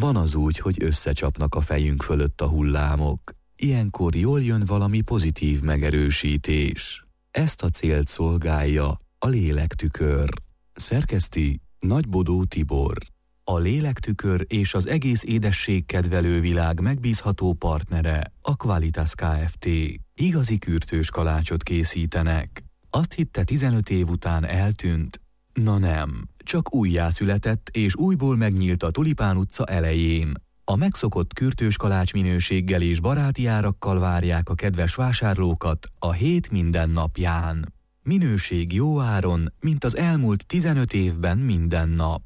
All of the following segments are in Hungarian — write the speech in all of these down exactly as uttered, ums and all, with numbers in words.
Van az úgy, hogy összecsapnak a fejünk fölött a hullámok. Ilyenkor jól jön valami pozitív megerősítés. Ezt a célt szolgálja a lélektükör. Szerkeszti Nagybodó Tibor. A lélektükör és az egész édességkedvelő világ megbízható partnere a Qualitas Kft. Igazi kürtős kalácsot készítenek. Azt hitte tizenöt év után eltűnt? Na nem, csak újjászületett és újból megnyílt a Tulipán utca elején. A megszokott kürtős kalács minőséggel és baráti árakkal várják a kedves vásárlókat a hét minden napján. Minőség jó áron, mint az elmúlt tizenöt évben minden nap.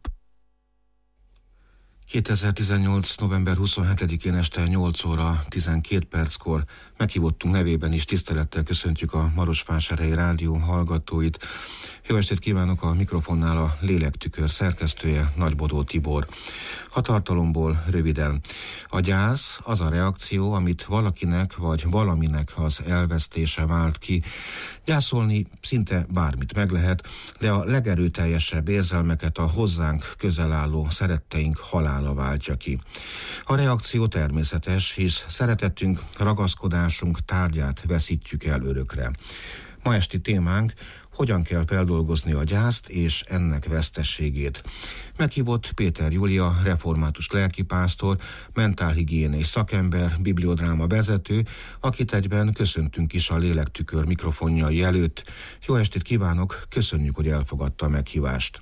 kétezer-tizennyolc. november huszonhetedikén este nyolc óra tizenkét perckor meghívottunk nevében is tisztelettel köszöntjük a Marosvásárhelyi Rádió hallgatóit. Jó estét kívánok, a mikrofonnál a lélektükör szerkesztője, Nagybodó Tibor. A tartalomból röviden. A gyász az a reakció, amit valakinek vagy valaminek az elvesztése vált ki. Gyászolni szinte bármit meg lehet, de a legerőteljesebb érzelmeket a hozzánk közel álló szeretteink halála váltja ki. A reakció természetes, hisz szeretetünk, ragaszkodásunk tárgyát veszítjük el örökre. Ma esti témánk: hogyan kell feldolgozni a gyászt és ennek vesztességét. Meghívott Péter Júlia, református lelkipásztor, mentálhigiénés szakember, bibliodráma vezető, akit egyben köszöntünk is a lélektükör mikrofonjai előtt. Jó estét kívánok, köszönjük, hogy elfogadta a meghívást.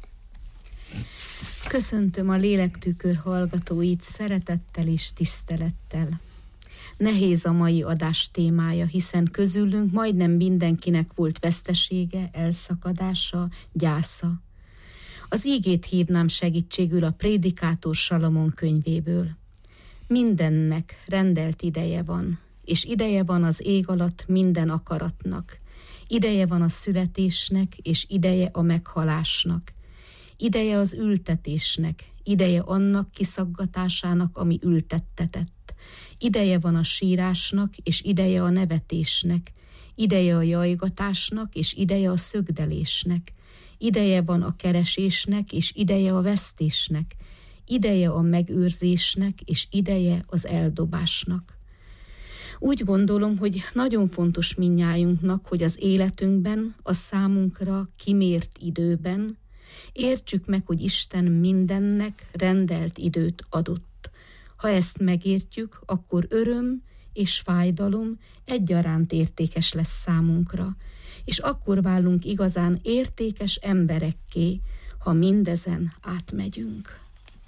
Köszöntöm a lélektükör hallgatóit szeretettel és tisztelettel. Nehéz a mai adás témája, hiszen közülünk majdnem mindenkinek volt vesztesége, elszakadása, gyásza. Az ígét hívnám segítségül a Prédikátor Salamon könyvéből. Mindennek rendelt ideje van, és ideje van az ég alatt minden akaratnak. Ideje van a születésnek, és ideje a meghalásnak. Ideje az ültetésnek, ideje annak kiszaggatásának, ami ültettetett. Ideje van a sírásnak, és ideje a nevetésnek, ideje a jajgatásnak, és ideje a szögdelésnek, ideje van a keresésnek, és ideje a vesztésnek, ideje a megőrzésnek, és ideje az eldobásnak. Úgy gondolom, hogy nagyon fontos mindnyájunknak, hogy az életünkben, a számunkra kimért időben értsük meg, hogy Isten mindennek rendelt időt adott. Ha ezt megértjük, akkor öröm és fájdalom egyaránt értékes lesz számunkra, és akkor válunk igazán értékes emberekké, ha mindezen átmegyünk.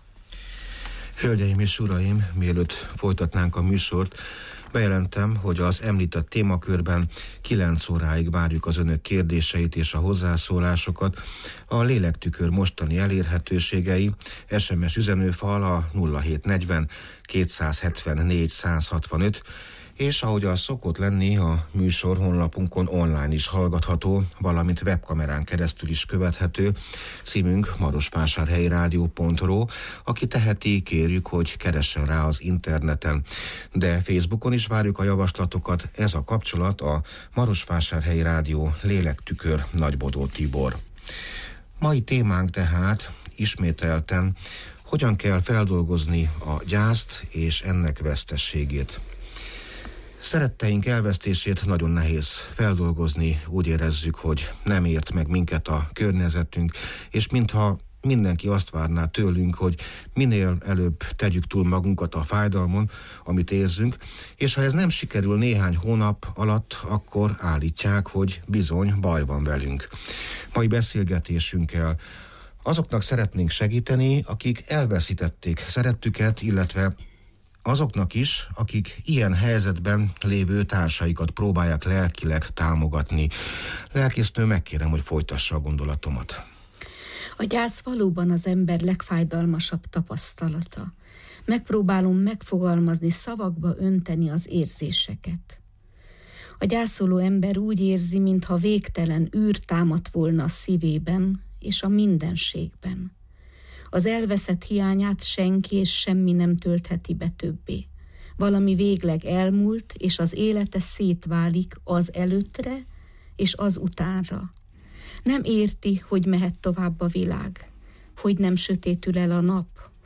Hölgyeim és uraim, mielőtt folytatnánk a műsort, bejelentem, hogy az említett témakörben kilenc óráig várjuk az önök kérdéseit és a hozzászólásokat. A lélektükör mostani elérhetőségei: es em es üzenőfal a nulla hét negyven kétszázhetvennégy százhatvanöt, és ahogy az szokott lenni, a műsor honlapunkon online is hallgatható, valamint webkamerán keresztül is követhető. Címünk marosvásárhelyi rádió pont ru. Aki teheti, kérjük, hogy keressen rá az interneten. De Facebookon is várjuk a javaslatokat. Ez a kapcsolat a Marosvásárhelyi Rádió lélektükör, Nagybodó Tibor. Mai témánk tehát ismételten: hogyan kell feldolgozni a gyászt és ennek vesztességét. Szeretteink elvesztését nagyon nehéz feldolgozni, úgy érezzük, hogy nem ért meg minket a környezetünk, és mintha mindenki azt várná tőlünk, hogy minél előbb tegyük túl magunkat a fájdalmon, amit érzünk, és ha ez nem sikerül néhány hónap alatt, akkor állítják, hogy bizony baj van velünk. Mai beszélgetésünkkel azoknak szeretnénk segíteni, akik elveszítették szerettüket, illetve azoknak is, akik ilyen helyzetben lévő társaikat próbálják lelkileg támogatni. Lelkésznő, megkérem, hogy folytassa a gondolatomat. A gyász valóban az ember legfájdalmasabb tapasztalata. Megpróbálom megfogalmazni, szavakba önteni az érzéseket. A gyászoló ember úgy érzi, mintha végtelen űr támadt volna a szívében és a mindenségben. Az elveszett hiányát senki és semmi nem töltheti be többé. Valami végleg elmúlt, és az élete szétválik az előttre és az utánra. Nem érti, hogy mehet tovább a világ, hogy nem sötétül el a nap,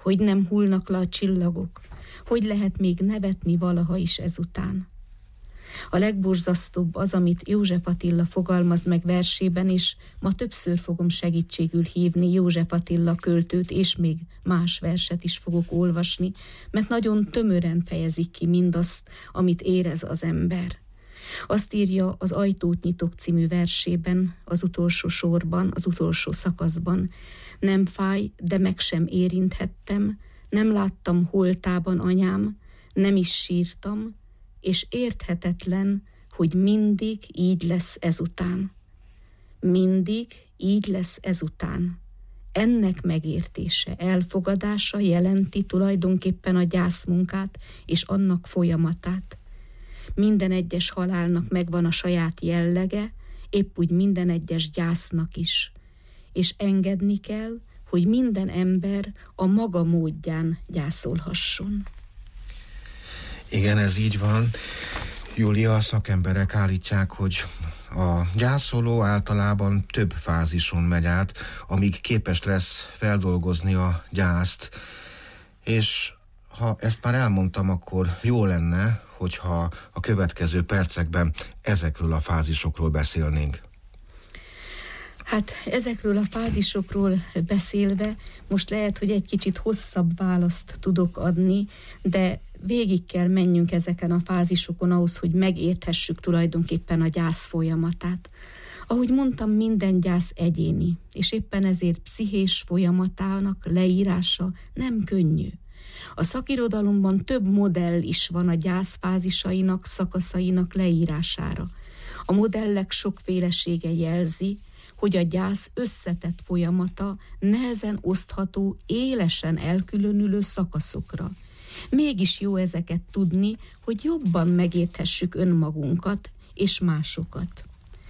Hogy nem hullnak le a csillagok, hogy lehet még nevetni valaha is ezután. A legborzasztóbb az, amit József Attila fogalmaz meg versében, és ma többször fogom segítségül hívni József Attila költőt, és még más verset is fogok olvasni, mert nagyon tömören fejezik ki mindazt, amit érez az ember. Azt írja az Ajtót nyitok című versében, az utolsó sorban, az utolsó szakaszban: nem fáj, de meg sem érinthettem, nem láttam holtában anyám, nem is sírtam, és érthetetlen, hogy mindig így lesz ezután. Mindig így lesz ezután. Ennek megértése, elfogadása jelenti tulajdonképpen a gyászmunkát és annak folyamatát. Minden egyes halálnak megvan a saját jellege, épp úgy minden egyes gyásznak is. És engedni kell, hogy minden ember a maga módján gyászolhasson. Igen, ez így van. Júlia, a szakemberek állítják, hogy a gyászoló általában több fázison megy át, amíg képes lesz feldolgozni a gyászt. És ha ezt már elmondtam, akkor jó lenne, hogyha a következő percekben ezekről a fázisokról beszélnénk. Hát ezekről a fázisokról beszélve most lehet, hogy egy kicsit hosszabb választ tudok adni, de végig kell menjünk ezeken a fázisokon ahhoz, hogy megérthessük tulajdonképpen a gyász folyamatát. Ahogy mondtam, minden gyász egyéni, és éppen ezért pszichés folyamatának leírása nem könnyű. A szakirodalomban több modell is van a gyász fázisainak, szakaszainak leírására. A modellek sokfélesége jelzi, hogy a gyász összetett folyamata nehezen osztható, élesen elkülönülő szakaszokra. Mégis jó ezeket tudni, hogy jobban megérthessük önmagunkat és másokat.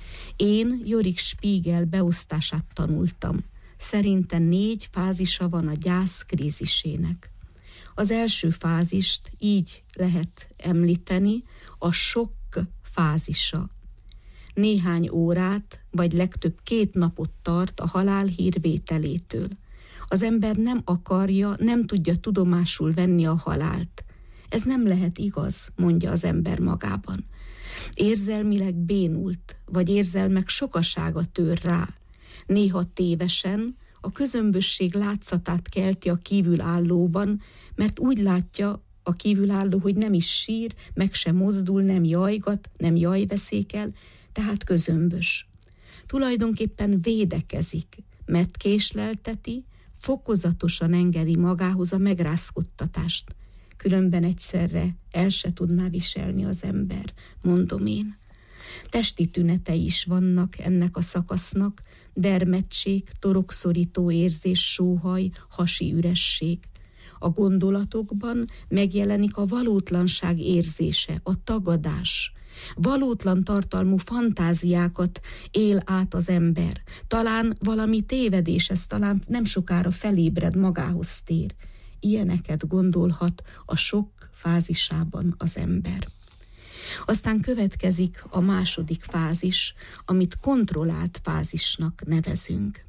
Én Jorik Spiegel beosztását tanultam. Szerinte négy fázisa van a gyász krízisének. Az első fázist így lehet említeni, a sokk fázisa. Néhány órát, vagy legtöbb két napot tart a halál hírvételétől. Az ember nem akarja, nem tudja tudomásul venni a halált. Ez nem lehet igaz, mondja az ember magában. Érzelmileg bénult, vagy érzelmek sokasága tör rá. Néha tévesen a közömbösség látszatát kelti a kívülállóban, mert úgy látja a kívülálló, hogy nem is sír, meg sem mozdul, nem jajgat, nem jajveszékel, tehát közömbös. Tulajdonképpen védekezik, mert késlelteti, fokozatosan engedi magához a megrázkodtatást. Különben egyszerre el se tudná viselni az ember, mondom én. Testi tünetei is vannak ennek a szakasznak, dermedtség, torokszorító érzés, sóhaj, hasi üresség. A gondolatokban megjelenik a valótlanság érzése, a tagadás. Valótlan tartalmú fantáziákat él át az ember. Talán valami tévedés, ez talán nem sokára felébred, magához tér. Ilyeneket gondolhat a sok fázisában az ember. Aztán következik a második fázis, amit kontrollált fázisnak nevezünk.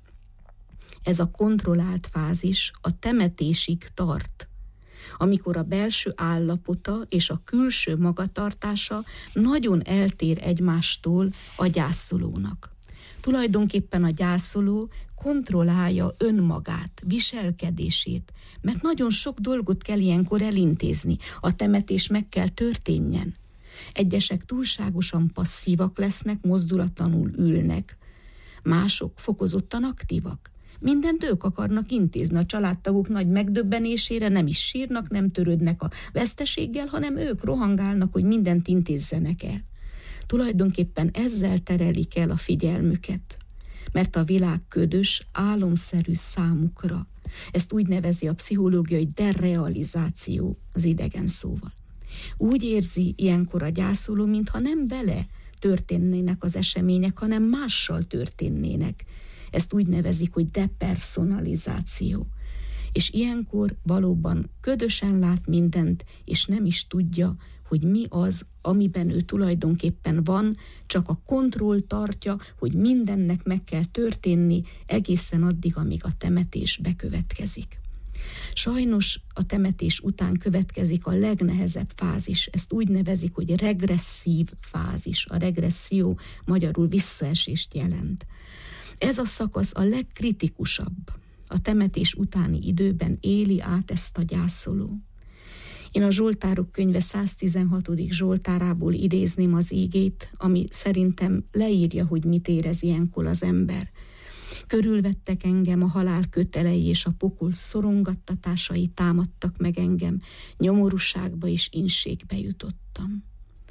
Ez a kontrollált fázis a temetésig tart, amikor a belső állapota és a külső magatartása nagyon eltér egymástól a gyászolónak. Tulajdonképpen a gyászoló kontrollálja önmagát, viselkedését, mert nagyon sok dolgot kell ilyenkor elintézni, a temetés meg kell történjen. Egyesek túlságosan passzívak lesznek, mozdulatlanul ülnek, mások fokozottan aktívak. Mindent ők akarnak intézni, a családtagok nagy megdöbbenésére nem is sírnak, nem törődnek a veszteséggel, hanem ők rohangálnak, hogy mindent intézzenek el. Tulajdonképpen ezzel terelik el a figyelmüket, mert a világ ködös, álomszerű számukra. Ezt úgy nevezi a pszichológia, hogy derealizáció az idegen szóval. Úgy érzi ilyenkor a gyászoló, mintha nem vele történnének az események, hanem mással történnének. Ezt úgy nevezik, hogy depersonalizáció. És ilyenkor valóban ködösen lát mindent, és nem is tudja, hogy mi az, amiben ő tulajdonképpen van, csak a kontroll tartja, hogy mindennek meg kell történni egészen addig, amíg a temetés bekövetkezik. Sajnos a temetés után következik a legnehezebb fázis. Ezt úgy nevezik, hogy regresszív fázis. A regresszió magyarul visszaesést jelent. Ez a szakasz a legkritikusabb. A temetés utáni időben éli át ezt a gyászoló. Én a Zsoltárok könyve száztizenhatodik zsoltárából idézném az ígét, ami szerintem leírja, hogy mit érez ilyenkor az ember. Körülvettek engem a halál kötelei, és a pokol szorongattatásai támadtak meg engem, nyomorúságba és inségbe jutottam.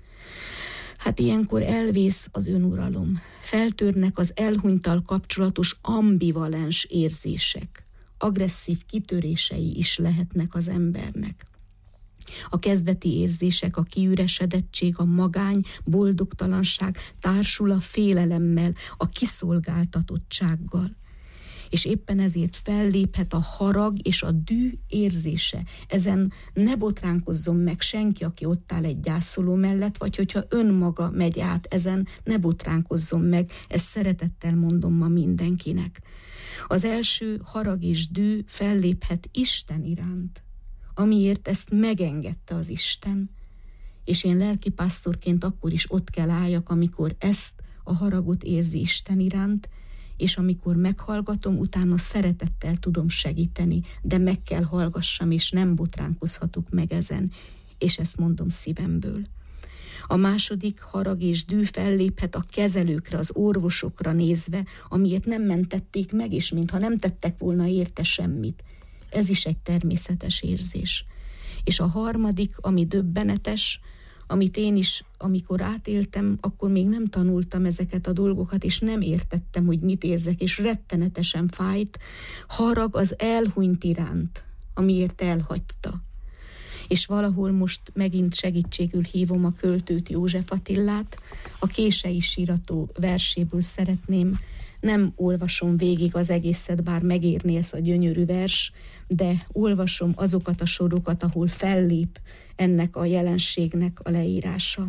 Hát ilyenkor elvész az önuralom. Feltörnek az elhunyttal kapcsolatos ambivalens érzések. Agresszív kitörései is lehetnek az embernek. A kezdeti érzések, a kiüresedettség, a magány, boldogtalanság társul a félelemmel, a kiszolgáltatottsággal. És éppen ezért felléphet a harag és a dű érzése. Ezen ne botránkozzon meg senki, aki ott áll egy gyászoló mellett, vagy hogyha önmaga megy át, ezen ne botránkozzon meg, ezt szeretettel mondom ma mindenkinek. Az első harag és dű felléphet Isten iránt, amiért ezt megengedte az Isten. És én lelkipásztorként akkor is ott kell álljak, amikor ezt a haragot érzi Isten iránt, és amikor meghallgatom, utána szeretettel tudom segíteni, de meg kell hallgassam, és nem botránkozhatok meg ezen, és ezt mondom szívemből. A második harag és dű felléphet a kezelőkre, az orvosokra nézve, amiért nem mentették meg, és mintha nem tettek volna érte semmit. Ez is egy természetes érzés. És a harmadik, ami döbbenetes, amit én is, amikor átéltem, akkor még nem tanultam ezeket a dolgokat, és nem értettem, hogy mit érzek, és rettenetesen fájt, harag az elhunyt iránt, amiért elhagyta. És valahol most megint segítségül hívom a költőt, József Attilát, a Kései sírató verséből szeretném, nem olvasom végig az egészet, bár megérné ez a gyönyörű vers, de olvasom azokat a sorokat, ahol fellép ennek a jelenségnek a leírása.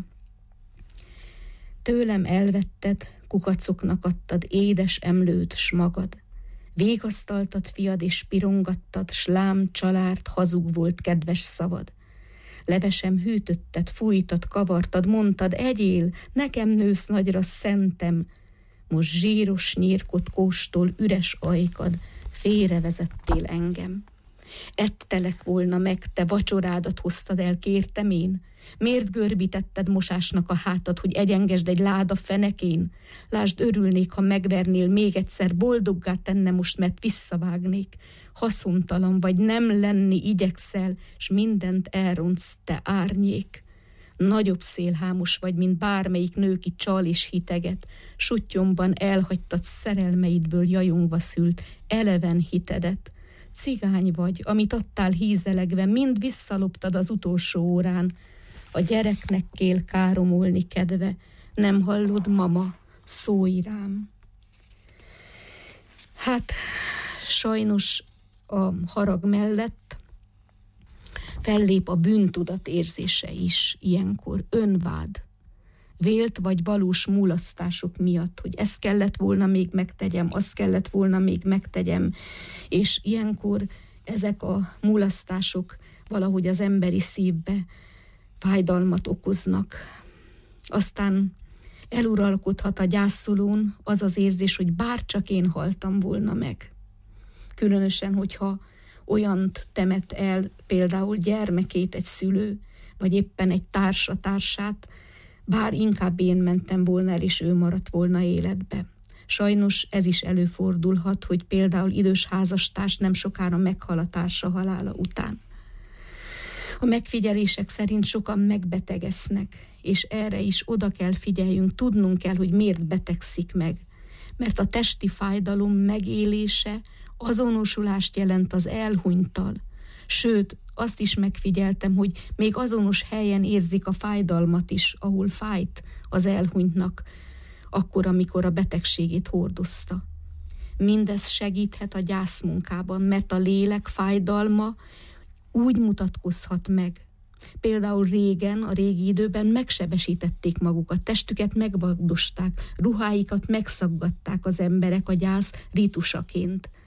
Tőlem elvetted, kukacoknak adtad édes emlőt s magad. Végasztaltad fiad és pirongattad, slám, csalárt, hazug volt kedves szavad. Levesem hűtötted, fújtad, kavartad, mondtad, egyél, nekem nősz nagyra szentem. Most zsíros nyírkot kóstol üres ajkad, félrevezettél engem. Ettelek volna meg, te vacsorádat hoztad el, kértem én. Miért görbítetted mosásnak a hátad, hogy egyengesd egy láda fenekén? Lásd, örülnék, ha megvernél még egyszer, boldoggá tenne most, mert visszavágnék. Haszontalan vagy, nem lenni igyekszel, s mindent elrontsz, te árnyék. Nagyobb szélhámos vagy, mint bármelyik nő, ki csal és hiteget. Suttyomban elhagytad szerelmeidből jajongva szült eleven hitedet. Cigány vagy, amit adtál hízelegve, mind visszaloptad az utolsó órán. A gyereknek kél káromolni kedve, nem hallod, mama, szólj rám. Hát, sajnos a harag mellett fellép a bűntudat érzése is ilyenkor, önvád. Vélt vagy valós mulasztások miatt, hogy ezt kellett volna még megtegyem, azt kellett volna még megtegyem, és ilyenkor ezek a mulasztások valahogy az emberi szívbe fájdalmat okoznak. Aztán eluralkodhat a gyászolón az az érzés, hogy bárcsak én haltam volna meg. Különösen, hogyha olyant temet el például gyermekét egy szülő, vagy éppen egy társa társát, bár inkább én mentem volna el, és ő maradt volna életbe. Sajnos ez is előfordulhat, hogy például idős házastárs nem sokára meghal a társa halála után. A megfigyelések szerint sokan megbetegesznek, és erre is oda kell figyeljünk, tudnunk kell, hogy miért betegszik meg. Mert a testi fájdalom megélése azonosulást jelent az elhunyttal. Sőt, azt is megfigyeltem, hogy még azonos helyen érzik a fájdalmat is, ahol fájt az elhunytnak, akkor, amikor a betegségét hordozta. Mindez segíthet a gyászmunkában, mert a lélek fájdalma úgy mutatkozhat meg. Például régen, a régi időben megsebesítették magukat, testüket megvagdosták, ruháikat megszaggatták az emberek a gyász rítusaként.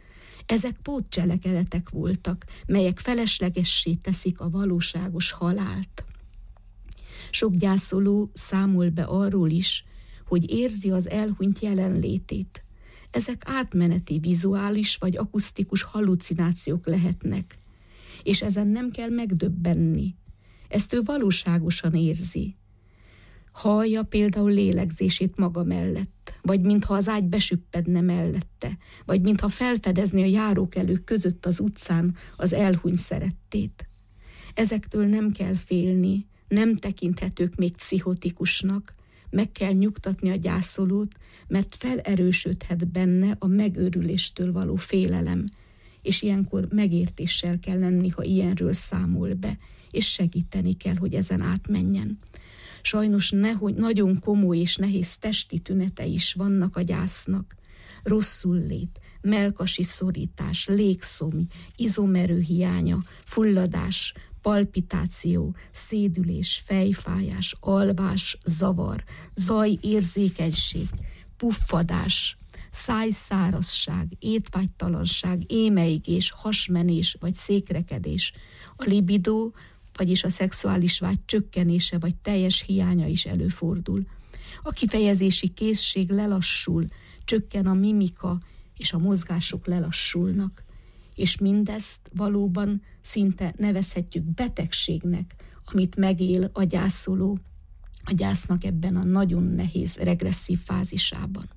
Ezek pótcselekedetek voltak, melyek feleslegessé teszik a valóságos halált. Sok gyászoló számol be arról is, hogy érzi az elhunyt jelenlétét. Ezek átmeneti vizuális vagy akusztikus hallucinációk lehetnek, és ezen nem kell megdöbbenni. Ezt ő valóságosan érzi. Hallja például lélegzését maga mellett, vagy mintha az ágy besüppedne mellette, vagy mintha felfedezni a járókelők között az utcán az elhunyt szerettét. Ezektől nem kell félni, nem tekinthetők még pszichotikusnak, meg kell nyugtatni a gyászolót, mert felerősödhet benne a megőrüléstől való félelem, és ilyenkor megértéssel kell lenni, ha ilyenről számol be, és segíteni kell, hogy ezen átmenjen. Sajnos nehogy nagyon komoly és nehéz testi tünetei is vannak a gyásznak. Rosszullét, mellkasi szorítás, légszomj, izomerő hiánya, fulladás, palpitáció, szédülés, fejfájás, alvás, zavar, zaj, érzékenység, puffadás, szájszárazság, étvágytalanság, émeigés, hasmenés vagy székrekedés, a libidó, vagyis a szexuális vágy csökkenése vagy teljes hiánya is előfordul. A kifejezési készség lelassul, csökken a mimika, és a mozgások lelassulnak. És mindezt valóban szinte nevezhetjük betegségnek, amit megél a gyászoló, a gyásznak ebben a nagyon nehéz regresszív fázisában.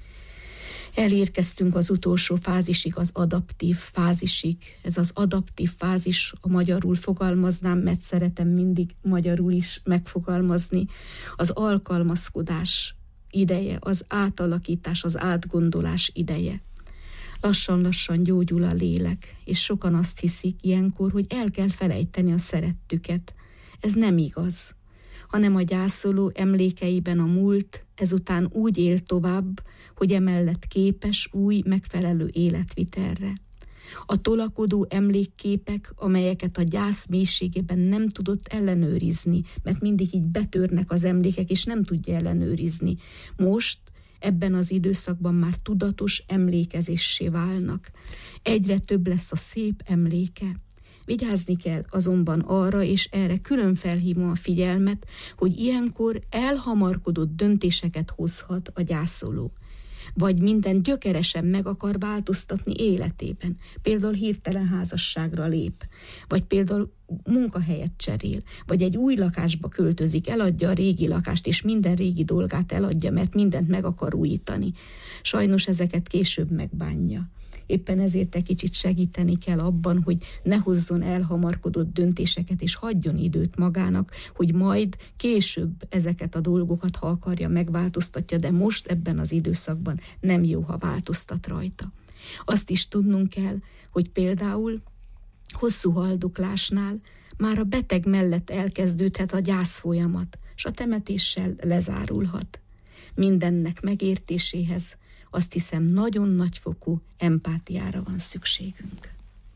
Elérkeztünk az utolsó fázisig, az adaptív fázisig. Ez az adaptív fázis, a magyarul fogalmaznám, mert szeretem mindig magyarul is megfogalmazni, az alkalmazkodás ideje, az átalakítás, az átgondolás ideje. Lassan-lassan gyógyul a lélek, és sokan azt hiszik ilyenkor, hogy el kell felejteni a szerettüket. Ez nem igaz, hanem a gyászoló emlékeiben a múlt ezután úgy él tovább, hogy emellett képes új, megfelelő életvitelre. A tolakodó emlékképek, amelyeket a gyász mélységében nem tudott ellenőrizni, mert mindig így betörnek az emlékek, és nem tudja ellenőrizni. Most ebben az időszakban már tudatos emlékezéssé válnak. Egyre több lesz a szép emléke. Vigyázni kell azonban arra, és erre külön felhívom a figyelmet, hogy ilyenkor elhamarkodott döntéseket hozhat a gyászoló. Vagy minden gyökeresen meg akar változtatni életében. Például hirtelen házasságra lép, vagy például munkahelyet cserél, vagy egy új lakásba költözik, eladja a régi lakást, és minden régi dolgát eladja, mert mindent meg akar újítani. Sajnos ezeket később megbánja. Éppen ezért egy kicsit segíteni kell abban, hogy ne hozzon elhamarkodott döntéseket, és hagyjon időt magának, hogy majd később ezeket a dolgokat, ha akarja, megváltoztatja, de most ebben az időszakban nem jó, ha változtat rajta. Azt is tudnunk kell, hogy például hosszú haldoklásnál már a beteg mellett elkezdődhet a gyászfolyamat, s a temetéssel lezárulhat. Mindennek megértéséhez azt hiszem, nagyon nagyfokú empátiára van szükségünk.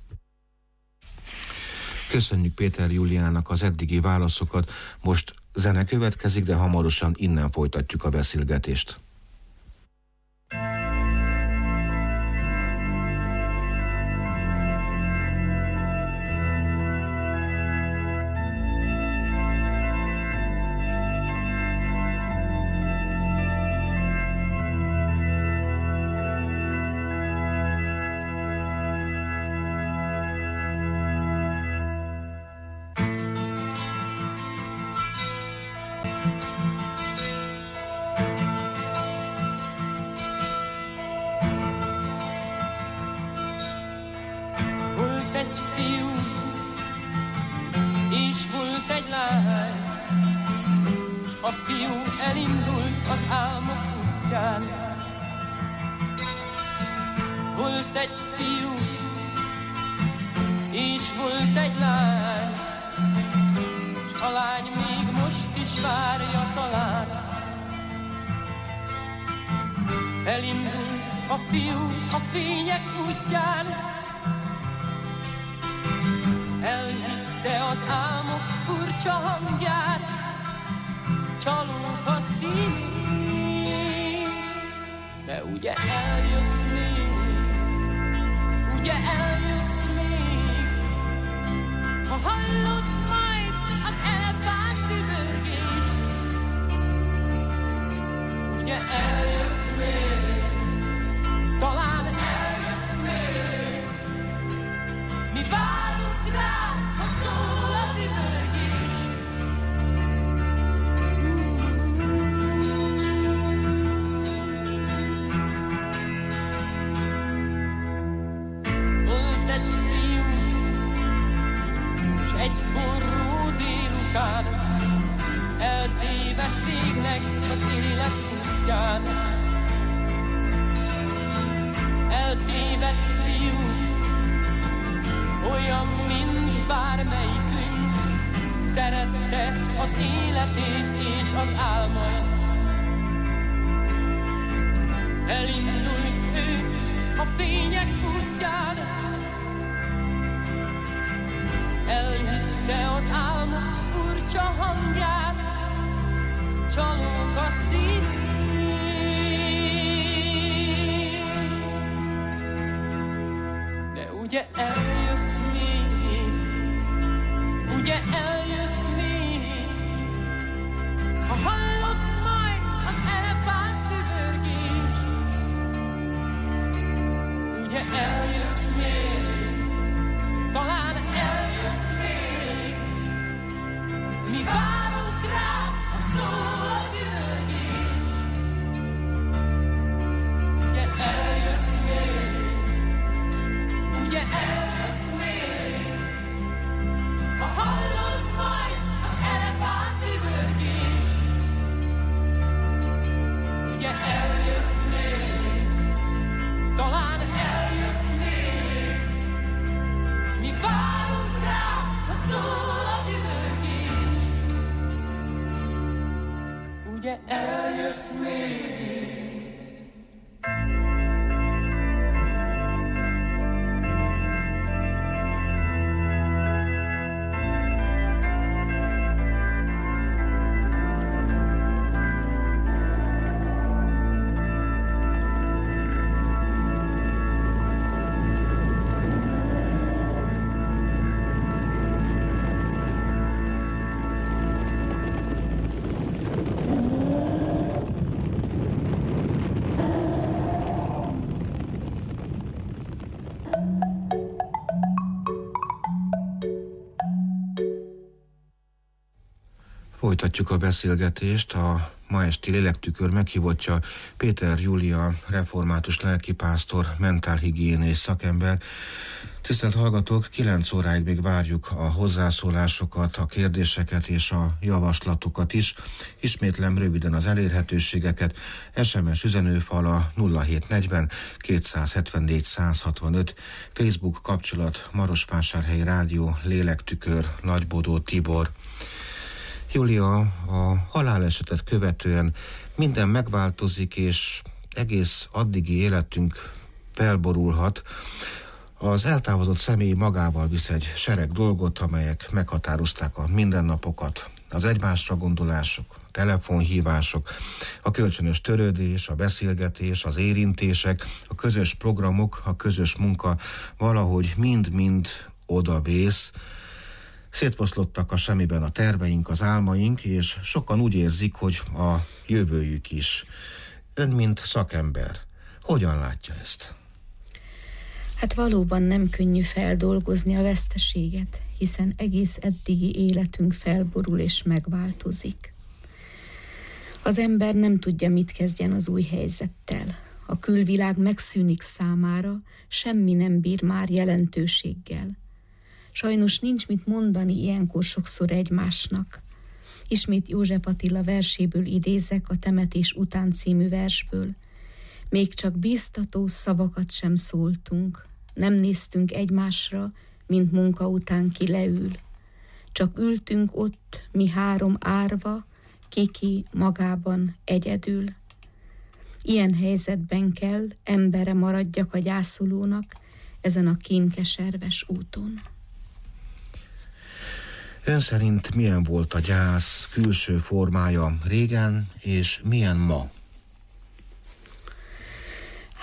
Köszönjük Péter Júliának az eddigi válaszokat. Most zene következik, de hamarosan innen folytatjuk a beszélgetést. ugye eljössz még, ha hallod majd az elefánt üvölgést, ugye eljössz még, talán eljössz még, mi várunk rá, ha szól a üvölgés. Volt egy fiú, s egy forró délután eltévedt végleg az élet útján. Eltévedt fiú, olyan, mint bármelyikünk, szerette az életét és az álmait. Elindult ő a fények útján, elhitte az álmok furcsa hangját, csalók a szív. De ugye eljössz még, ugye eljössz még, ha hallod majd az elefánt üvölgést. Ugye eljössz még, talán eljössz még, mi várunk rá, ha szól a üvölgés. Ugye eljössz még, ugye eljössz még, ha hallod majd az elefánt üvölgés. Ugye eljössz még, talán eljössz még, mi várunk rá, ha szól a üvölgés. Ugye eljössz még. Folytatjuk a beszélgetést. A ma esti Lélektükör meghívottja Péter Júlia, református lelkipásztor, mentálhigiénés szakember. Tisztelt hallgatók, kilenc óráig még várjuk a hozzászólásokat, a kérdéseket és a javaslatokat is. Ismétlem röviden az elérhetőségeket. es em es üzenőfal a nulla hét negyven kétszázhetvennégy százhatvanöt, Facebook kapcsolat Marosvásárhelyi Rádió, Lélektükör, Nagybodó Tibor. Júlia, a halálesetet követően minden megváltozik, és egész addigi életünk felborulhat. Az eltávozott személy magával visz egy sereg dolgot, amelyek meghatározták a mindennapokat. Az egymásra gondolások, a telefonhívások, a kölcsönös törődés, a beszélgetés, az érintések, a közös programok, a közös munka valahogy mind-mind odavész. Szétfoszlottak a semmiben a terveink, az álmaink, és sokan úgy érzik, hogy a jövőjük is. Ön, mint szakember, hogyan látja ezt? Hát valóban nem könnyű feldolgozni a veszteséget, hiszen egész eddigi életünk felborul és megváltozik. Az ember nem tudja, mit kezdjen az új helyzettel. A külvilág megszűnik számára, semmi nem bír már jelentőséggel. Sajnos nincs mit mondani ilyenkor sokszor egymásnak. Ismét József Attila verséből idézek, a Temetés után című versből. Még csak bíztató szavakat sem szóltunk, nem néztünk egymásra, mint munka után ki leül. Csak ültünk ott, mi három árva, kiki magában egyedül. Ilyen helyzetben kell embere maradjak a gyászolónak ezen a kínkeserves úton. Ön szerint milyen volt a gyász külső formája régen, és milyen ma?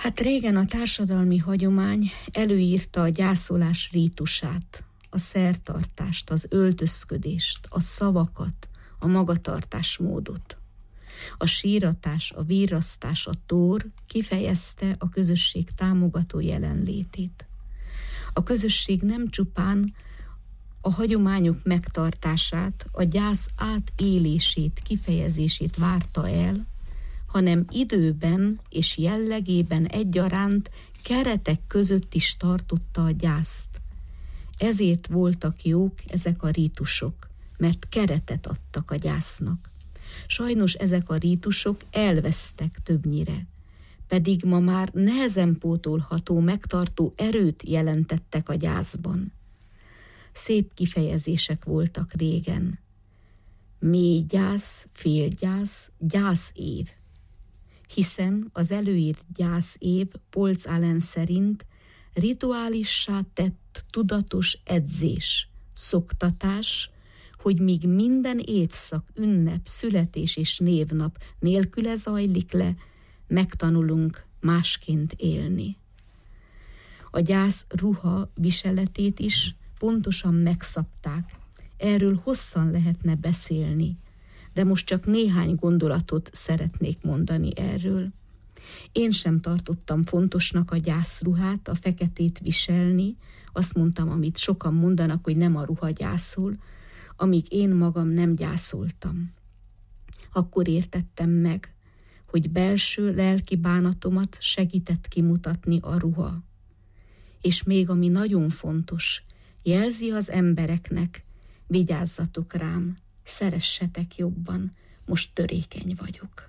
Hát régen a társadalmi hagyomány előírta a gyászolás rítusát, a szertartást, az öltözködést, a szavakat, a magatartásmódot. A síratás, a virrasztás, a tór kifejezte a közösség támogató jelenlétét. A közösség nem csupán a hagyományok megtartását, a gyász átélését, kifejezését várta el, hanem időben és jellegében egyaránt keretek között is tartotta a gyászt. Ezért voltak jók ezek a rítusok, mert keretet adtak a gyásznak. Sajnos ezek a rítusok elvesztek többnyire, pedig ma már nehezen pótolható, megtartó erőt jelentettek a gyászban. Szép kifejezések voltak régen. Mély gyász, félgyász, gyászév. Hiszen az előírt gyászév Polc Allen szerint rituálissá tett tudatos edzés, szoktatás, hogy míg minden évszak, ünnep, születés és névnap nélküle zajlik le, megtanulunk másként élni. A gyász ruha viseletét is pontosan megszabták. Erről hosszan lehetne beszélni, de most csak néhány gondolatot szeretnék mondani erről. Én sem tartottam fontosnak a gyászruhát, a feketét viselni, azt mondtam, amit sokan mondanak, hogy nem a ruha gyászol, amíg én magam nem gyászoltam. Akkor értettem meg, hogy belső lelki bánatomat segített kimutatni a ruha. És még ami nagyon fontos, jelzi az embereknek, vigyázzatok rám, szeressetek jobban, most törékeny vagyok.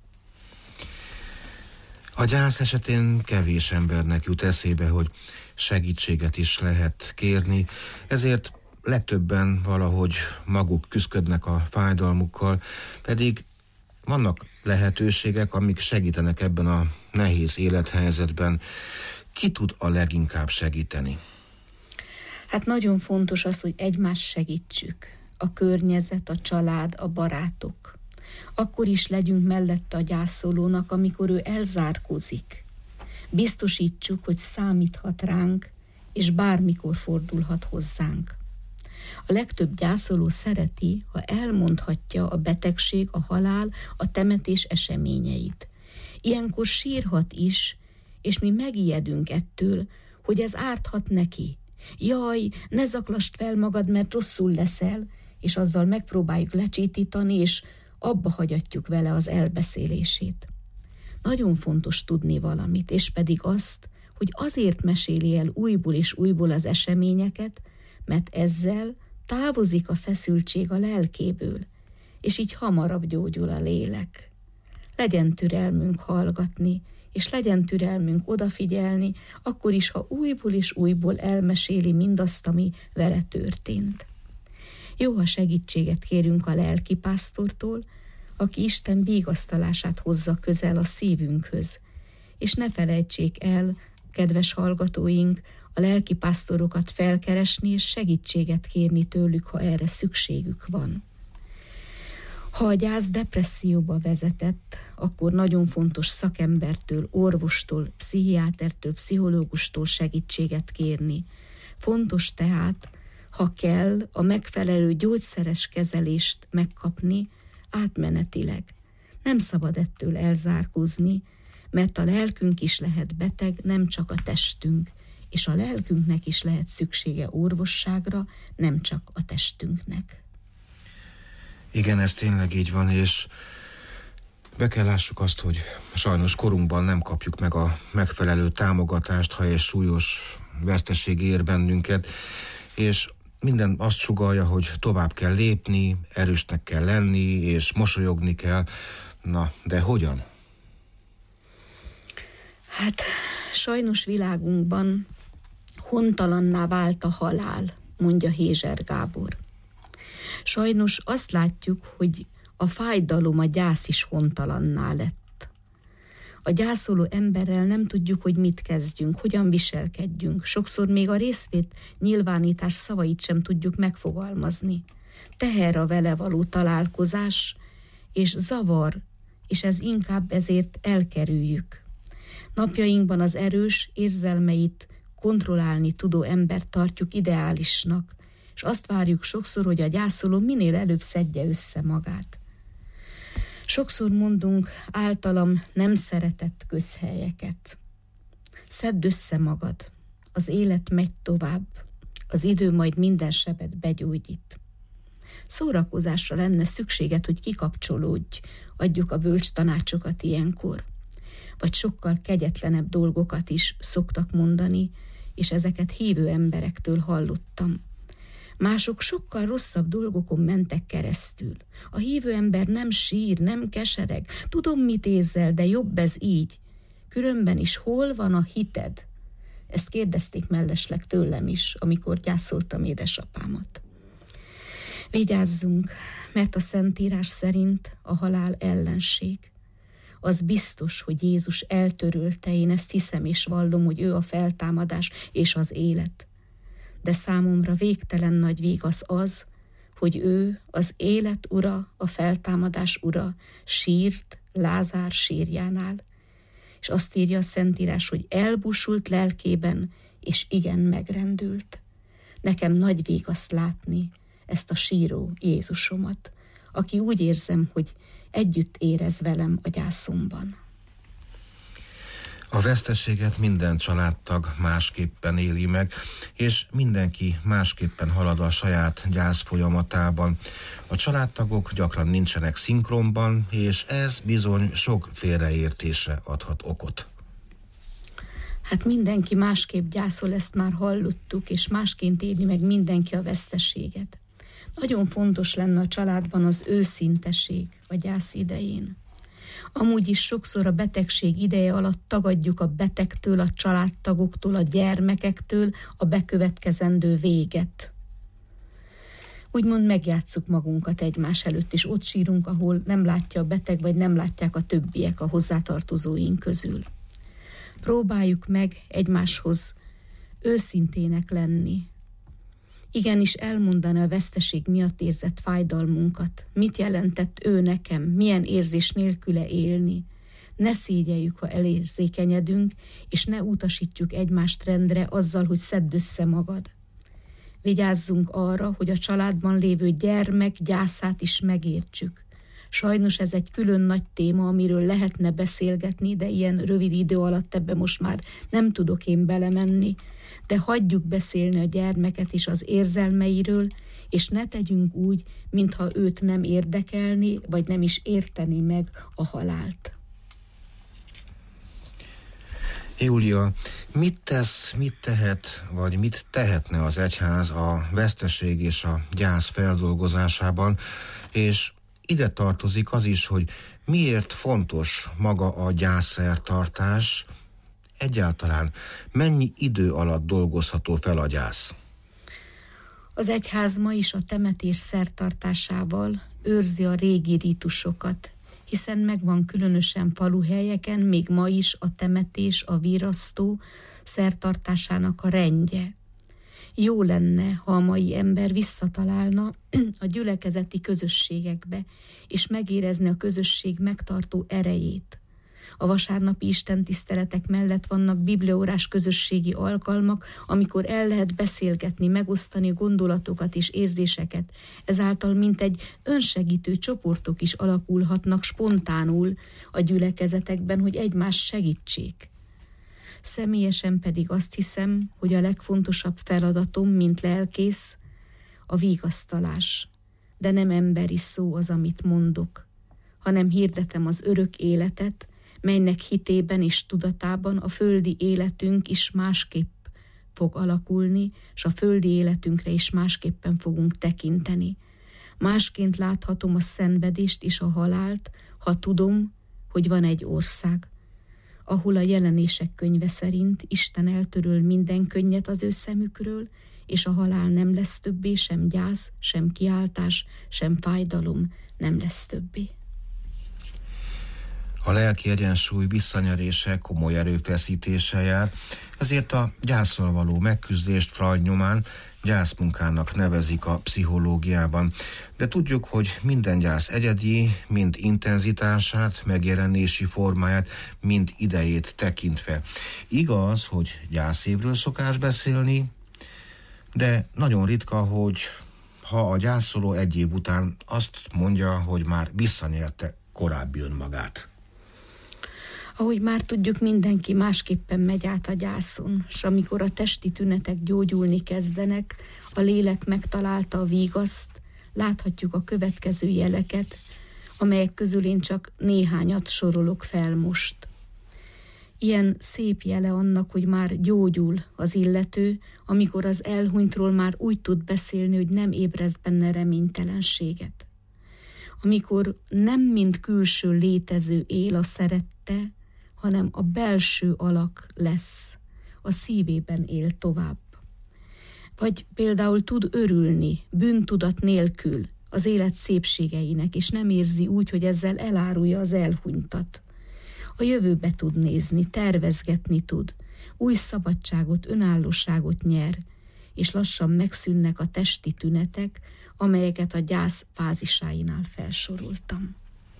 A gyász esetén kevés embernek jut eszébe, hogy segítséget is lehet kérni, ezért legtöbben valahogy maguk küszködnek a fájdalmukkal, pedig vannak lehetőségek, amik segítenek ebben a nehéz élethelyzetben. Ki tud a leginkább segíteni? Hát nagyon fontos az, hogy egymást segítsük. A környezet, a család, a barátok. Akkor is legyünk mellette a gyászolónak, amikor ő elzárkózik. Biztosítsuk, hogy számíthat ránk, és bármikor fordulhat hozzánk. A legtöbb gyászoló szereti, ha elmondhatja a betegség, a halál, a temetés eseményeit. Ilyenkor sírhat is, és mi megijedünk ettől, hogy ez árthat neki. Jaj, ne zaklasd fel magad, mert rosszul leszel, és azzal megpróbáljuk lecsítítani, és abba hagyatjuk vele az elbeszélését. Nagyon fontos tudni valamit, és pedig azt, hogy azért meséli el újból és újból az eseményeket, mert ezzel távozik a feszültség a lelkéből, és így hamarabb gyógyul a lélek. Legyen türelmünk hallgatni, és legyen türelmünk odafigyelni, akkor is, ha újból és újból elmeséli mindazt, ami vele történt. Jó, ha segítséget kérünk a lelkipásztortól, aki Isten vigasztalását hozza közel a szívünkhöz. És ne felejtsék el, kedves hallgatóink, a lelkipásztorokat felkeresni és segítséget kérni tőlük, ha erre szükségük van. Ha a gyász depresszióba vezetett, akkor nagyon fontos szakembertől, orvostól, pszichiátertől, pszichológustól segítséget kérni. Fontos tehát, ha kell, a megfelelő gyógyszeres kezelést megkapni átmenetileg. Nem szabad ettől elzárkózni, mert a lelkünk is lehet beteg, nem csak a testünk, és a lelkünknek is lehet szüksége orvosságra, nem csak a testünknek. Igen, ez tényleg így van, és be kell lássuk azt, hogy sajnos korunkban nem kapjuk meg a megfelelő támogatást, ha egy súlyos veszteség ér bennünket, és minden azt sugallja, hogy tovább kell lépni, erősnek kell lenni, és mosolyogni kell. Na, de hogyan? Hát sajnos világunkban hontalanná vált a halál, mondja Hézser Gábor. Sajnos azt látjuk, hogy a fájdalom, a gyász is hontalanná lett. A gyászoló emberrel nem tudjuk, hogy mit kezdjünk, hogyan viselkedjünk. Sokszor még a részvét nyilvánítás szavait sem tudjuk megfogalmazni. Teher a vele való találkozás, és zavar, és ez inkább ezért elkerüljük. Napjainkban az erős, érzelmeit kontrollálni tudó embert tartjuk ideálisnak, és azt várjuk sokszor, hogy a gyászoló minél előbb szedje össze magát. Sokszor mondunk általam nem szeretett közhelyeket. Szedd össze magad, az élet megy tovább, az idő majd minden sebet begyógyít. Szórakozásra lenne szükséged, hogy kikapcsolódj, adjuk a bölcs tanácsokat ilyenkor. Vagy sokkal kegyetlenebb dolgokat is szoktak mondani, és ezeket hívő emberektől hallottam. Mások sokkal rosszabb dolgokon mentek keresztül. A hívő ember nem sír, nem kesereg. Tudom, mit érzel, de jobb ez így. Különben is hol van a hited? Ezt kérdezték mellesleg tőlem is, amikor gyászoltam édesapámat. Vigyázzunk, mert a Szentírás szerint a halál ellenség. Az biztos, hogy Jézus eltörölte, én ezt hiszem és vallom, hogy ő a feltámadás és az élet. De számomra végtelen nagy vigasz az, hogy ő, az élet ura, a feltámadás ura, sírt Lázár sírjánál. És azt írja a Szentírás, hogy elbúsult lelkében, és igen megrendült. Nekem nagy vigasz látni ezt a síró Jézusomat, aki úgy érzem, hogy együtt érez velem a gyászomban. A veszteséget minden családtag másképpen éli meg, és mindenki másképpen halad a saját gyász folyamatában. A családtagok gyakran nincsenek szinkronban, és ez bizony sok félreértésre adhat okot. Hát mindenki másképp gyászol, ezt már hallottuk, és másként éli meg mindenki a veszteséget. Nagyon fontos lenne a családban az őszinteség a gyász idején. Amúgy is sokszor a betegség ideje alatt tagadjuk a betegtől, a családtagoktól, a gyermekektől a bekövetkezendő véget. Úgymond megjátsszuk magunkat egymás előtt, és ott sírunk, ahol nem látja a beteg, vagy nem látják a többiek a hozzátartozóink közül. Próbáljuk meg egymáshoz őszintének lenni. Igenis elmondani a veszteség miatt érzett fájdalmunkat. Mit jelentett ő nekem, milyen érzés nélküle élni. Ne szégyeljük, ha elérzékenyedünk, és ne utasítjuk egymást rendre azzal, hogy szedd össze magad. Vigyázzunk arra, hogy a családban lévő gyermek gyászát is megértsük. Sajnos ez egy külön nagy téma, amiről lehetne beszélgetni, de ilyen rövid idő alatt ebbe most már nem tudok én belemenni, de hagyjuk beszélni a gyermeket is az érzelmeiről, és ne tegyünk úgy, mintha őt nem érdekelni, vagy nem is érteni meg a halált. Júlia, mit tesz, mit tehet, vagy mit tehetne az egyház a veszteség és a gyász feldolgozásában, és ide tartozik az is, hogy miért fontos maga a gyászszertartás, egyáltalán mennyi idő alatt dolgozható fel a gyász? Az egyház ma is a temetés szertartásával őrzi a régi rítusokat, hiszen megvan különösen faluhelyeken még ma is a temetés, a virasztó szertartásának a rendje. Jó lenne, ha a mai ember visszatalálna a gyülekezeti közösségekbe, és megérezni a közösség megtartó erejét. A vasárnapi istentiszteletek mellett vannak bibliaórás közösségi alkalmak, amikor el lehet beszélgetni, megosztani gondolatokat és érzéseket. Ezáltal mintegy önsegítő csoportok is alakulhatnak spontánul a gyülekezetekben, hogy egymást segítsék. Személyesen pedig azt hiszem, hogy a legfontosabb feladatom, mint lelkész, a vigasztalás. De nem emberi szó az, amit mondok, hanem hirdetem az örök életet, melynek hitében és tudatában a földi életünk is másképp fog alakulni, és a földi életünkre is másképpen fogunk tekinteni. Másként láthatom a szenvedést és a halált, ha tudom, hogy van egy ország, ahol a Jelenések könyve szerint Isten eltöröl minden könnyet az ő szemükről, és a halál nem lesz többé, sem gyász, sem kiáltás, sem fájdalom nem lesz többé. A lelki egyensúly visszanyerése komoly erőfeszítéssel jár, ezért a gyászsal való megküzdést Freud nyomán gyászmunkának nevezik a pszichológiában. De tudjuk, hogy minden gyász egyedi, mind intenzitását, megjelenési formáját, mind idejét tekintve. Igaz, hogy gyászévről szokás beszélni, de nagyon ritka, hogy ha a gyászoló egy év után azt mondja, hogy már visszanyerte korábbi önmagát. Ahogy már tudjuk, mindenki másképpen megy át a gyászon, s amikor a testi tünetek gyógyulni kezdenek, a lélek megtalálta a vígaszt, láthatjuk a következő jeleket, amelyek közül én csak néhányat sorolok fel most. Ilyen szép jele annak, hogy már gyógyul az illető, amikor az elhunytról már úgy tud beszélni, hogy nem ébreszt benne reménytelenséget. Amikor nem mint külső létező él a szerette, hanem a belső alak lesz, a szívében él tovább. Vagy például tud örülni, bűntudat nélkül az élet szépségeinek, és nem érzi úgy, hogy ezzel elárulja az elhunytat. A jövőbe tud nézni, tervezgetni tud, új szabadságot, önállóságot nyer, és lassan megszűnnek a testi tünetek, amelyeket a gyász fázisáinál felsoroltam.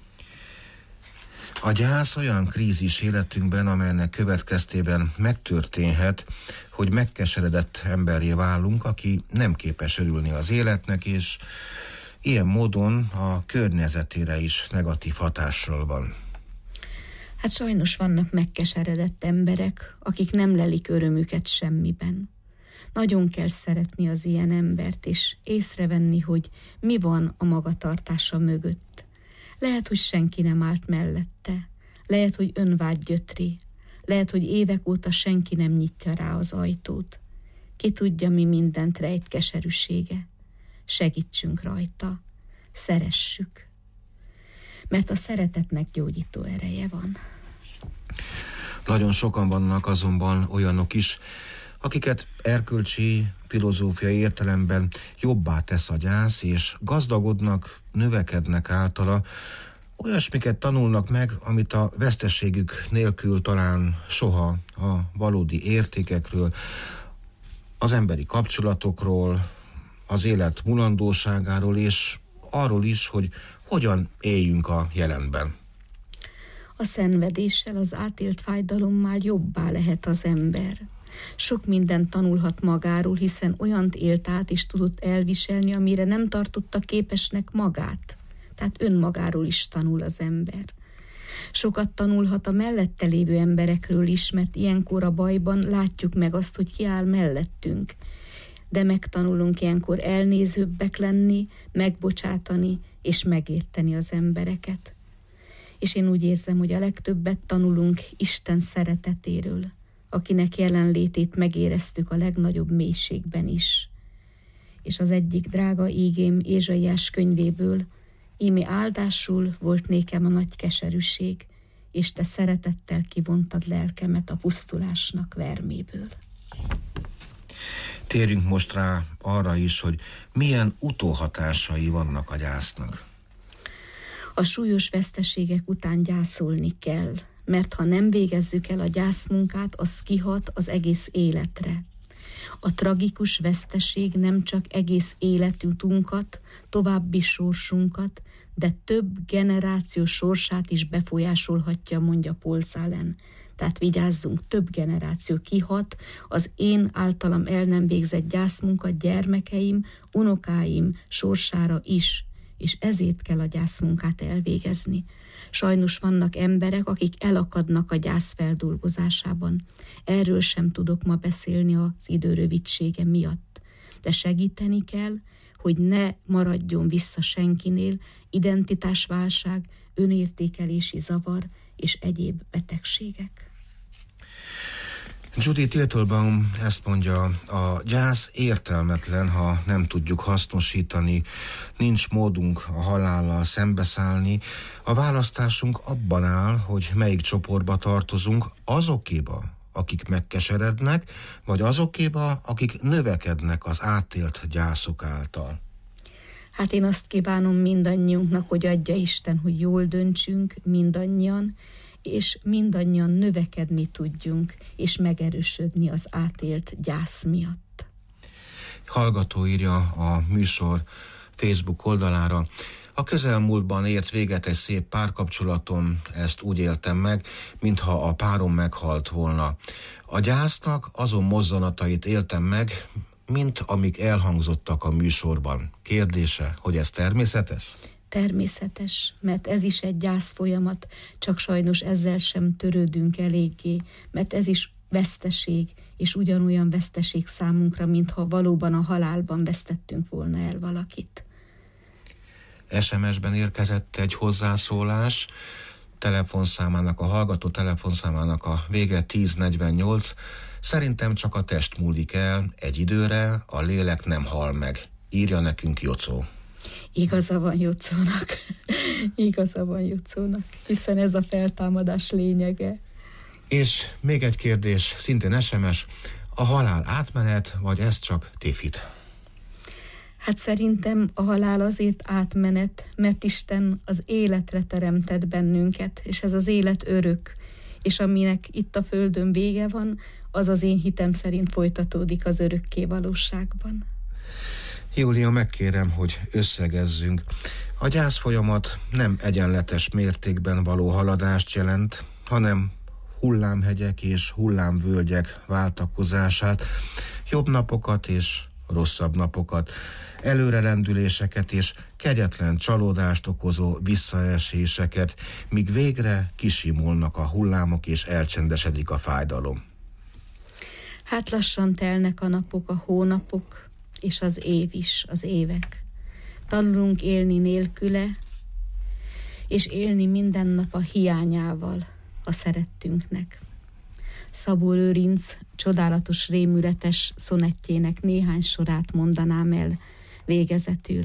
A gyász olyan krízis életünkben, amelynek következtében megtörténhet, hogy megkeseredett emberré válunk, aki nem képes örülni az életnek, és ilyen módon a környezetére is negatív hatással van. Hát sajnos vannak megkeseredett emberek, akik nem lelik örömüket semmiben. Nagyon kell szeretni az ilyen embert, és észrevenni, hogy mi van a magatartása mögött. Lehet, hogy senki nem állt mellette, lehet, hogy önvágy gyötri, lehet, hogy évek óta senki nem nyitja rá az ajtót. Ki tudja, mi mindent rejt keserűsége. Segítsünk rajta, szeressük. Mert a szeretetnek gyógyító ereje van. Nagyon sokan vannak azonban olyanok is, akiket erkölcsi, filozófiai értelemben jobbá tesz a gyász, és gazdagodnak, növekednek általa, olyasmiket tanulnak meg, amit a veszteségük nélkül talán soha, a valódi értékekről, az emberi kapcsolatokról, az élet mulandóságáról, és arról is, hogy hogyan éljünk a jelenben. A szenvedéssel, az átélt fájdalommal jobbá lehet az ember. Sok mindent tanulhat magáról, hiszen olyant élt át és tudott elviselni, amire nem tartotta képesnek magát. Tehát önmagáról is tanul az ember. Sokat tanulhat a mellette lévő emberekről is, mert ilyenkor a bajban látjuk meg azt, hogy ki áll mellettünk. De megtanulunk ilyenkor elnézőbbek lenni, megbocsátani és megérteni az embereket. És én úgy érzem, hogy a legtöbbet tanulunk Isten szeretetéről, akinek jelenlétét megéreztük a legnagyobb mélységben is. És az egyik drága ígém Ézsaiás könyvéből: íme áldásul volt nékem a nagy keserűség, és te szeretettel kivontad lelkemet a pusztulásnak verméből. Térjünk most rá arra is, hogy milyen utóhatásai vannak a gyásznak. A súlyos veszteségek után gyászolni kell, mert ha nem végezzük el a gyászmunkát, az kihat az egész életre. A tragikus veszteség nem csak egész életutunkat, további sorsunkat, de több generáció sorsát is befolyásolhatja, mondja Paul Celan. Tehát vigyázzunk, több generáció kihat az én általam el nem végzett gyászmunka gyermekeim, unokáim sorsára is, és ezért kell a gyászmunkát elvégezni. Sajnos vannak emberek, akik elakadnak a gyász feldolgozásában. Erről sem tudok ma beszélni az idő rövidsége miatt. De segíteni kell, hogy ne maradjon vissza senkinél identitásválság, önértékelési zavar és egyéb betegségek. Judith Teitelbaum ezt mondja: a gyász értelmetlen, ha nem tudjuk hasznosítani, nincs módunk a halállal szembeszállni. A választásunk abban áll, hogy melyik csoportba tartozunk, azokéba, akik megkeserednek, vagy azokéba, akik növekednek az átélt gyászok által. Hát én azt kívánom mindannyiunknak, hogy adja Isten, hogy jól döntsünk mindannyian, és mindannyian növekedni tudjunk, és megerősödni az átélt gyász miatt. hallgató írja a műsor Facebook oldalára: a közelmúltban ért véget egy szép párkapcsolatom, ezt úgy éltem meg, mintha a párom meghalt volna. A gyásznak azon mozzanatait éltem meg, mint amik elhangzottak a műsorban. Kérdése, hogy ez természetes? Természetes, mert ez is egy gyász folyamat, csak sajnos ezzel sem törődünk eléggé, mert ez is veszteség, és ugyanolyan veszteség számunkra, mintha valóban a halálban vesztettünk volna el valakit. es em es-ben érkezett egy hozzászólás, telefonszámának, a hallgató telefonszámának a vége tíz negyvennyolc. Szerintem csak a test múlik el, egy időre a lélek nem hal meg. Írja nekünk Jocó. Igaza van Jocónak. Igaza van Jocónak, hiszen ez a feltámadás lényege. És még egy kérdés, szintén es em es. A halál átmenet, vagy ez csak tévhit? Hát szerintem a halál azért átmenet, mert Isten az életre teremtett bennünket, és ez az élet örök, és aminek itt a földön vége van, az az én hitem szerint folytatódik az örökké valóságban. Júlia, megkérem, hogy összegezzünk. A gyász folyamat nem egyenletes mértékben való haladást jelent, hanem hullámhegyek és hullámvölgyek váltakozását, jobb napokat és rosszabb napokat, előrelendüléseket és kegyetlen csalódást okozó visszaeséseket, míg végre kisimulnak a hullámok és elcsendesedik a fájdalom. Hát lassan telnek a napok, a hónapok, és az év is, az évek. Tanulunk élni nélküle, és élni minden nap a hiányával, a szerettünknek. Szabó Lőrinc csodálatos rémületes szonettjének néhány sorát mondanám el végezetül.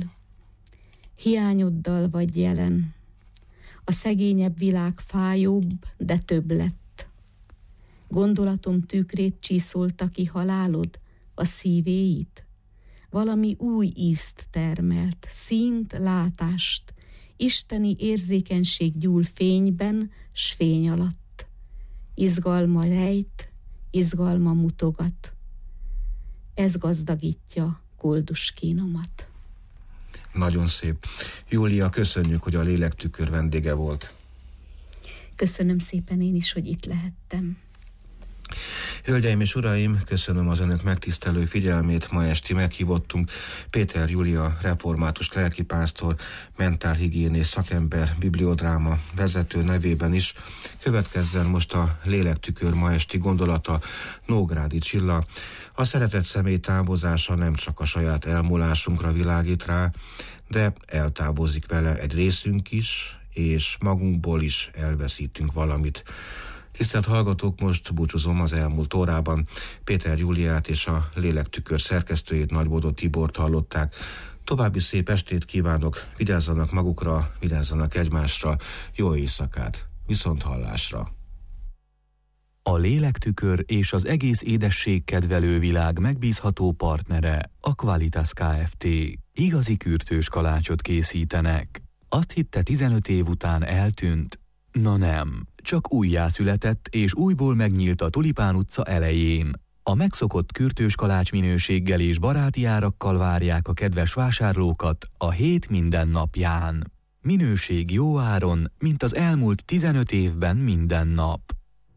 Hiányoddal vagy jelen, a szegényebb világ fájóbb, de több lett. Gondolatom tükrét csíszolta ki halálod, a szívéit. Valami új ízt termelt, színt, látást, isteni érzékenység gyúl fényben, s fény alatt. Izgalma rejt, izgalma mutogat. Ez gazdagítja koldus kínomat. Nagyon szép. Júlia, köszönjük, hogy a Lélektükör vendége volt. Köszönöm szépen én is, hogy itt lehettem. Hölgyeim és uraim, köszönöm az önök megtisztelő figyelmét. Ma esti meghívottunk Péter Júlia, református lelkipásztor, mentálhigiénész szakember, bibliodráma vezető nevében is. Következzen most a Lélektükör ma esti gondolata, Nógrádi Csilla. A szeretett személy távozása nem csak a saját elmúlásunkra világít rá, de eltávozik vele egy részünk is, és magunkból is elveszítünk valamit. Tisztelt hallgatók, most búcsúzom az elmúlt órában. Péter Júliát és a Lélektükör szerkesztőjét, Nagybódó Tibort hallották. További szép estét kívánok, vigyázzanak magukra, vigyázzanak egymásra, jó éjszakát, viszonthallásra. A Lélektükör és az egész édesség kedvelő világ megbízható partnere a Qualitas Kft. Igazi kürtős kalácsot készítenek. Azt hitte, tizenöt év után eltűnt? Na nem, csak újjászületett és újból megnyílt a Tulipán utca elején. A megszokott kürtős kalács minőséggel és baráti árakkal várják a kedves vásárlókat a hét minden napján. Minőség jó áron, mint az elmúlt tizenöt évben minden nap.